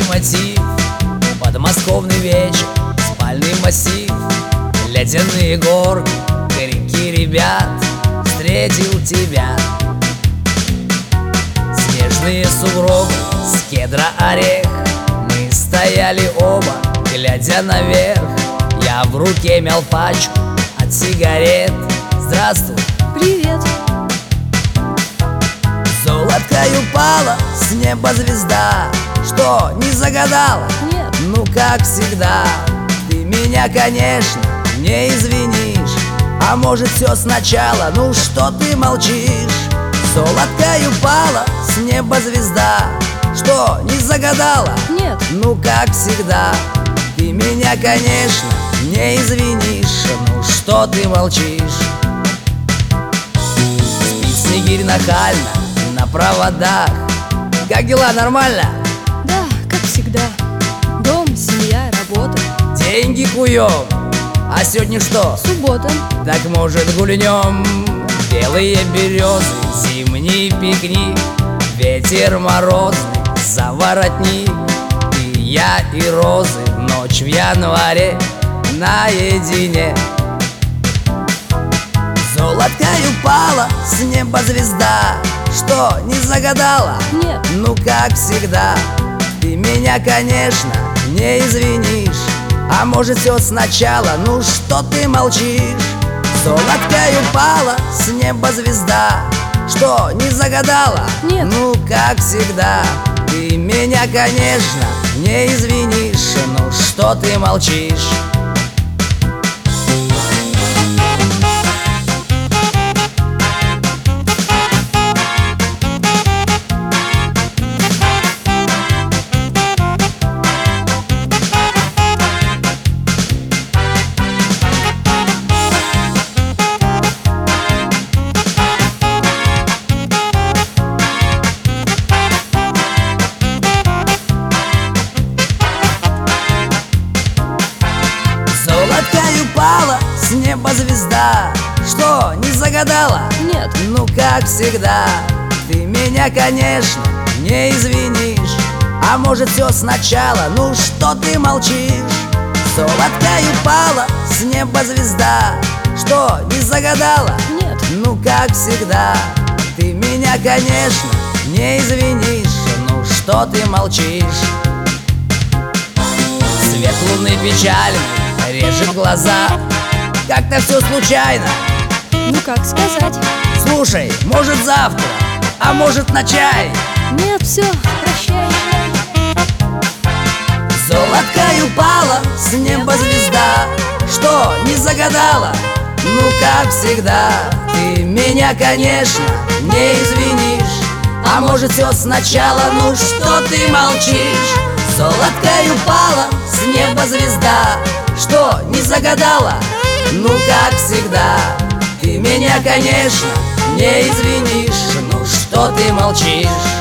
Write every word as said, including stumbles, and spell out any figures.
мотив, подмосковный вечер, спальный массив, ледяные горки, горьки ребят, встретил тебя. Снежные сугробы с кедра орех, мы стояли оба, глядя наверх. Я в руке мял пачку от сигарет. Здравствуй. Привет. Золоткой упала с неба звезда. Что, не загадала? Нет. Ну, как всегда, ты меня, конечно, не извинишь. А может, все сначала, ну что ты молчишь? Золоткой упала с неба звезда. Что, не загадала? Нет. Ну, как всегда, ты меня, конечно, не извинишь. Ну что ты молчишь? Спит снегирь нахально на проводах. Как дела, нормально? Да, как всегда. Дом, семья, работа. Деньги куем. А сегодня что? Суббота. Так может гульнем? Белые березы, зимний пикник, ветер морозный, за воротник. И я, и розы, ночь в январе наедине. Золоткой упала с неба звезда. Что, не загадала? Нет. Ну, как всегда, ты меня, конечно, не извинишь. А может, все сначала, ну что ты молчишь? Золоткой упала с неба звезда. Что, не загадала? Нет. Ну, как всегда, ты меня, конечно, не извинишь. Ну что ты молчишь? Золоткой упала с неба звезда. Что, не загадала? Нет. Ну, как всегда, ты меня, конечно, не извинишь. А может, все сначала, ну что ты молчишь? Золоткой упала с неба звезда. Что, не загадала? Нет. Ну, как всегда, ты меня, конечно, не извинишь. Ну что ты молчишь? Свет луны печальный режет глаза. Как-то все случайно. Ну, как сказать? Слушай, может завтра, а может на чай? Нет, все, прощай. Золоткой упала с неба звезда. Что, не загадала? Ну, как всегда, ты меня, конечно, не извинишь. А может, все сначала, ну что ты молчишь? Золоткой упала с неба звезда. Что, не загадала? Ну, как всегда, ты меня, конечно, не извинишь. Ну что ты молчишь?